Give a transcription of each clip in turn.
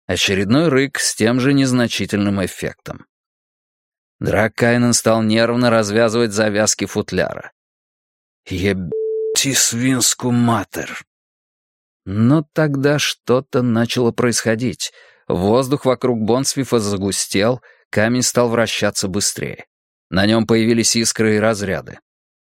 Очередной рык с тем же незначительным эффектом. Драккайнен стал нервно развязывать завязки футляра. «Ебти свинску матер!» Но тогда что-то начало происходить. Воздух вокруг Бонсвифа загустел, камень стал вращаться быстрее. На нем появились искры и разряды.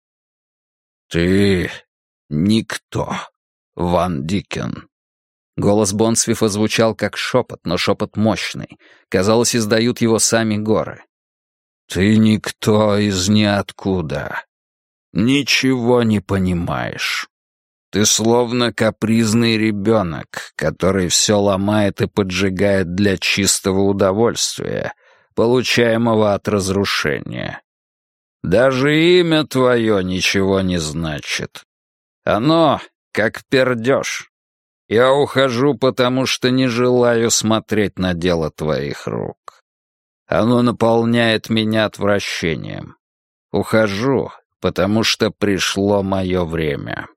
«Ты никто, Ван Дикен». Голос Бонсвифа звучал как шепот, но шепот мощный. Казалось, издают его сами горы. «Ты никто из ниоткуда. Ничего не понимаешь. Ты словно капризный ребенок, который все ломает и поджигает для чистого удовольствия, получаемого от разрушения. Даже имя твое ничего не значит. Оно как пердеж. Я ухожу, потому что не желаю смотреть на дело твоих рук. Оно наполняет меня отвращением. Ухожу, потому что пришло мое время».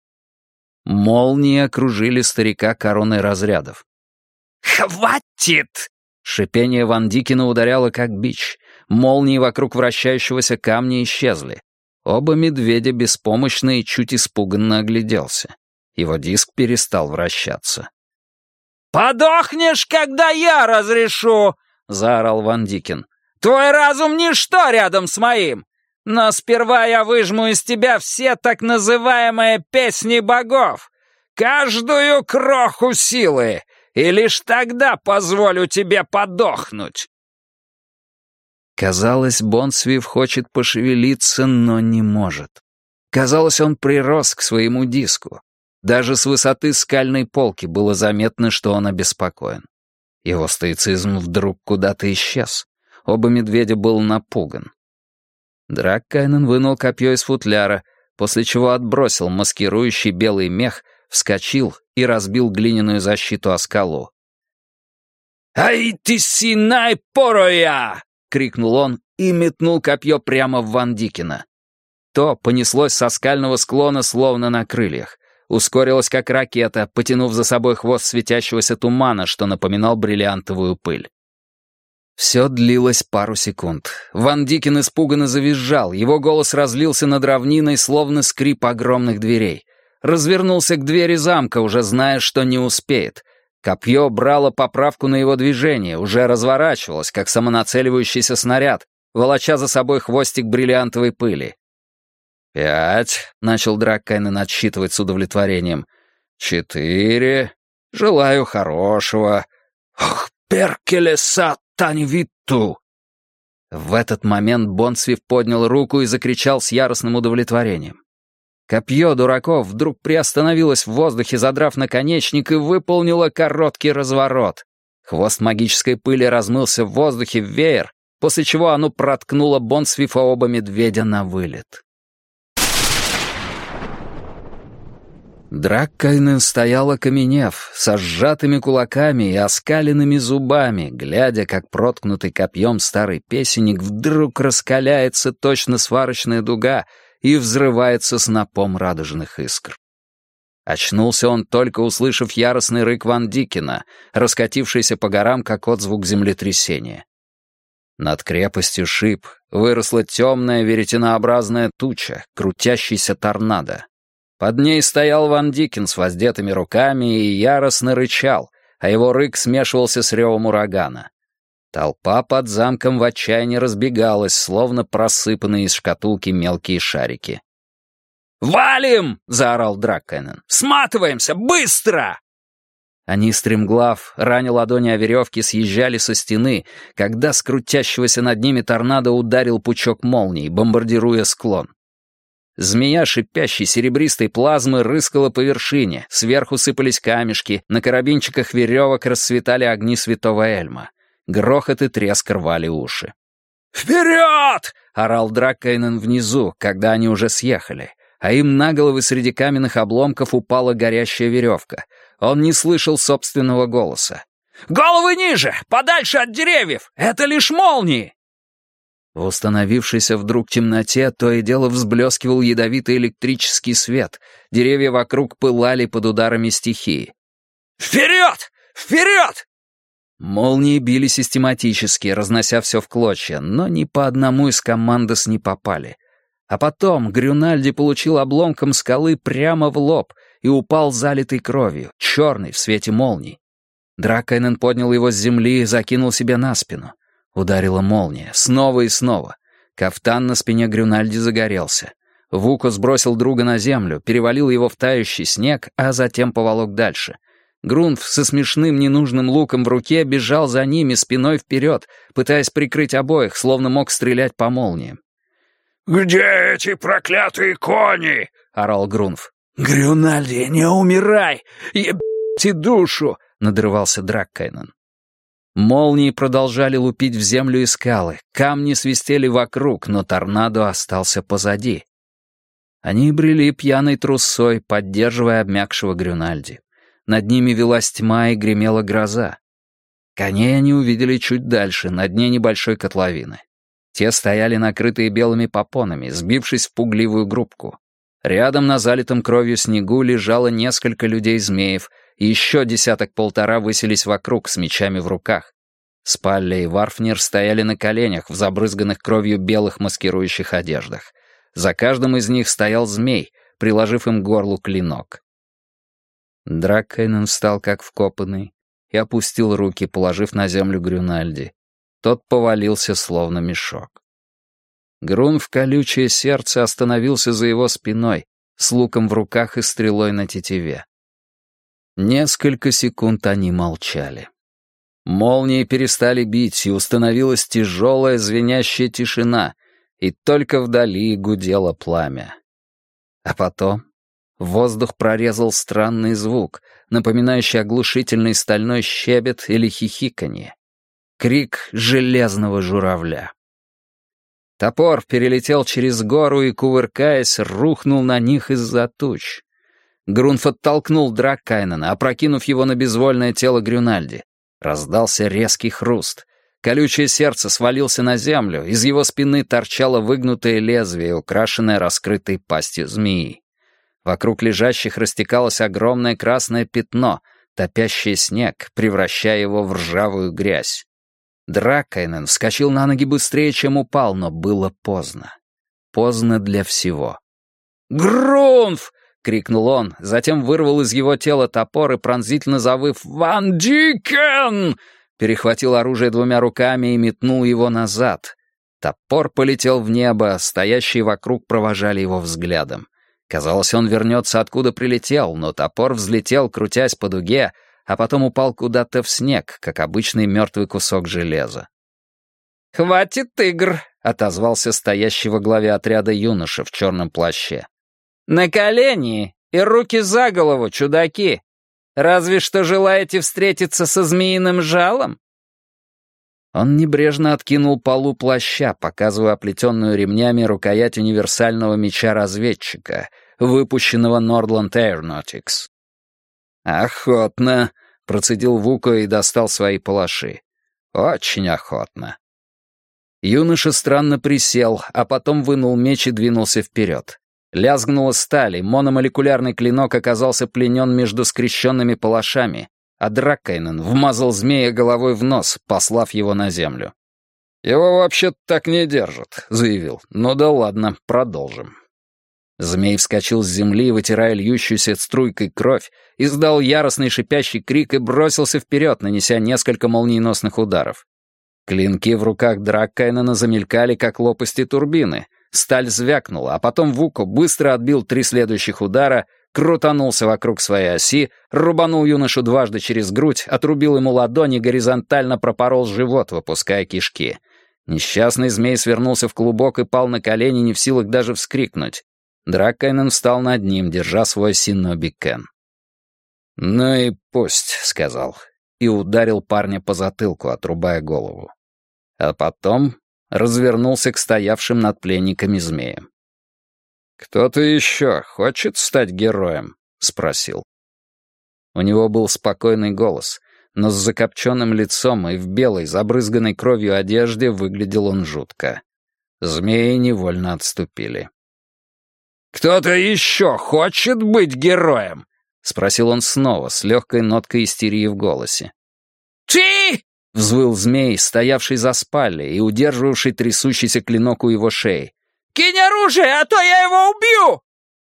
Молнии окружили старика короной разрядов. «Хватит!» Шипение Ван Дикена ударяло как бич. Молнии вокруг вращающегося камня исчезли. Оба медведя беспомощно и чуть испуганно огляделся. Его диск перестал вращаться. «Подохнешь, когда я разрешу!» — заорал Ван Дикен. «Твой разум — ничто рядом с моим! Но сперва я выжму из тебя все так называемые песни богов, каждую кроху силы, и лишь тогда позволю тебе подохнуть!» Казалось, Бонсвиф хочет пошевелиться, но не может. Казалось, он прирос к своему диску. Даже с высоты скальной полки было заметно, что он обеспокоен. Его стоицизм вдруг куда-то исчез. Оба медведя был напуган. Драккайнен вынул копье из футляра, после чего отбросил маскирующий белый мех, вскочил и разбил глиняную защиту о скалу. «Ай ты синай пороя!» — крикнул он и метнул копье прямо в Ван Дикена. То понеслось со скального склона словно на крыльях. Ускорилось как ракета, потянув за собой хвост светящегося тумана, что напоминал бриллиантовую пыль. Все длилось пару секунд. Ван Дикен испуганно завизжал, его голос разлился над равниной, словно скрип огромных дверей. Развернулся к двери замка, уже зная, что не успеет. Копье брало поправку на его движение, уже разворачивалось, как самонацеливающийся снаряд, волоча за собой хвостик бриллиантовой пыли. 5, — начал Драккайнен отсчитывать с удовлетворением. 4, желаю хорошего. Ох, перкеле сатани витту. В этот момент Бонсвиф поднял руку и закричал с яростным удовлетворением. Копье дураков вдруг приостановилось в воздухе, задрав наконечник, и выполнило короткий разворот. Хвост магической пыли размылся в воздухе в веер, после чего оно проткнуло Бонсвифа оба медведя на вылет. Драккайнен стоял окаменев, со сжатыми кулаками и оскаленными зубами, глядя, как проткнутый копьем старый песенник вдруг раскаляется точно сварочная дуга и взрывается снопом радужных искр. Очнулся он, только услышав яростный рык Ван Дикена, раскатившийся по горам, как отзвук землетрясения. Над крепостью Шип выросла темная веретенообразная туча, крутящийся торнадо. Под ней стоял Ван Дикен с воздетыми руками и яростно рычал, а его рык смешивался с ревом урагана. Толпа под замком в отчаянии разбегалась, словно просыпанные из шкатулки мелкие шарики. «Валим!» — заорал Драккайнен. «Сматываемся! Быстро!» Они, стремглав, раня ладони о веревке, съезжали со стены, когда с крутящегося над ними торнадо ударил пучок молний, бомбардируя склон. Змея шипящей серебристой плазмы рыскала по вершине, сверху сыпались камешки, на карабинчиках веревок расцветали огни святого Эльма. Грохот и треск рвали уши. «Вперед!» — орал Драккайнен внизу, когда они уже съехали, а им на головы среди каменных обломков упала горящая веревка. Он не слышал собственного голоса. «Головы ниже! Подальше от деревьев! Это лишь молнии!» В установившейся вдруг темноте то и дело взблескивал ядовитый электрический свет. Деревья вокруг пылали под ударами стихии. «Вперед! Вперед!» Молнии били систематически, разнося все в клочья, но ни по одному из командос не попали. А потом Грюнальди получил обломком скалы прямо в лоб и упал залитый кровью, черный в свете молний. Драккайнен поднял его с земли и закинул себе на спину. Ударила молния, снова и снова. Кафтан на спине Грюнальди загорелся. Вуко сбросил друга на землю, перевалил его в тающий снег, а затем поволок дальше. Грунф со смешным ненужным луком в руке бежал за ними спиной вперед, пытаясь прикрыть обоих, словно мог стрелять по молниям. «Где эти проклятые кони?» — орал Грунф. «Грюнальди, не умирай! Ебите душу!» — надрывался Драккайнен. Молнии продолжали лупить в землю и скалы, камни свистели вокруг, но торнадо остался позади. Они брели пьяной трусцой, поддерживая обмякшего Грюнальди. Над ними велась тьма и гремела гроза. Коней они увидели чуть дальше, на дне небольшой котловины. Те стояли накрытые белыми попонами, сбившись в пугливую группку. Рядом на залитом кровью снегу лежало несколько людей-змеев, и еще десяток-полтора высились вокруг с мечами в руках. Спалля и Варфнер стояли на коленях в забрызганных кровью белых маскирующих одеждах. За каждым из них стоял змей, приложив им к горлу клинок. Драккайнен встал как вкопанный и опустил руки, положив на землю Грюнальди. Тот повалился, словно мешок. Грунф, колючее сердце, остановился за его спиной, с луком в руках и стрелой на тетиве. Несколько секунд они молчали. Молнии перестали бить, и установилась тяжелая звенящая тишина, и только вдали гудело пламя. А потом воздух прорезал странный звук, напоминающий оглушительный стальной щебет или хихиканье. Крик железного журавля. Топор перелетел через гору и, кувыркаясь, рухнул на них из-за туч. Грунф оттолкнул Драккайнена, опрокинув его на безвольное тело Грюнальди. Раздался резкий хруст. Колючее сердце свалился на землю, из его спины торчало выгнутое лезвие, украшенное раскрытой пастью змеи. Вокруг лежащих растекалось огромное красное пятно, топящее снег, превращая его в ржавую грязь. Драккайнен вскочил на ноги быстрее, чем упал, но было поздно. Поздно для всего. «Грунф!» — крикнул он, затем вырвал из его тела топор и, пронзительно завыв «Ван Дикен!», перехватил оружие двумя руками и метнул его назад. Топор полетел в небо, стоящие вокруг провожали его взглядом. Казалось, он вернется, откуда прилетел, но топор взлетел, крутясь по дуге, а потом упал куда-то в снег, как обычный мертвый кусок железа. «Хватит игр!» — отозвался стоящий во главе отряда юноша в черном плаще. «На колени и руки за голову, чудаки! Разве что желаете встретиться со змеиным жалом?» Он небрежно откинул полу плаща, показывая оплетенную ремнями рукоять универсального меча разведчика, выпущенного Nordland Aeronautics. «Охотно», — процедил Вуко и достал свои палаши. «Очень охотно». Юноша странно присел, а потом вынул меч и двинулся вперед. Лязгнула сталь, и мономолекулярный клинок оказался пленен между скрещенными палашами, а Драккайнен вмазал змея головой в нос, послав его на землю. «Его вообще-то так не держат», — заявил. «Ну да ладно, продолжим». Змей вскочил с земли, вытирая льющуюся струйкой кровь, издал яростный шипящий крик и бросился вперед, нанеся несколько молниеносных ударов. Клинки в руках Драккайнена замелькали, как лопасти турбины. Сталь звякнула, а потом Вуко быстро отбил 3 следующих удара, крутанулся вокруг своей оси, рубанул юношу дважды через грудь, отрубил ему ладони и горизонтально пропорол живот, выпуская кишки. Несчастный змей свернулся в клубок и пал на колени, не в силах даже вскрикнуть. Драккайнен встал над ним, держа свой синоби Кен. «Ну и пусть», — сказал, и ударил парня по затылку, отрубая голову. А потом развернулся к стоявшим над пленниками змеям. «Кто-то еще хочет стать героем?» — спросил. У него был спокойный голос, но с закопченным лицом и в белой, забрызганной кровью одежде выглядел он жутко. Змеи невольно отступили. «Кто-то еще хочет быть героем?» — спросил он снова, с легкой ноткой истерии в голосе. «Ты!» — взвыл змей, стоявший за спальней и удерживавший трясущийся клинок у его шеи. «Кинь оружие, а то я его убью!»